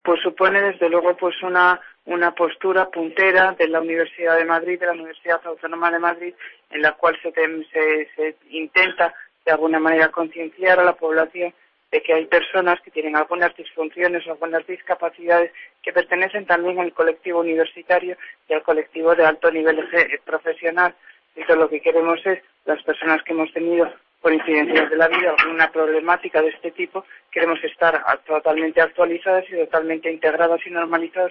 Pues supone desde luego pues una postura puntera de la Universidad de Madrid, de la Universidad Autónoma de Madrid, en la cual se intenta de alguna manera concienciar a la población de que hay personas que tienen algunas disfunciones o algunas discapacidades que pertenecen también al colectivo universitario y al colectivo de alto nivel profesional. Entonces lo que queremos es, las personas que hemos tenido por incidencias de la vida una problemática de este tipo, queremos estar totalmente actualizadas y totalmente integradas y normalizadas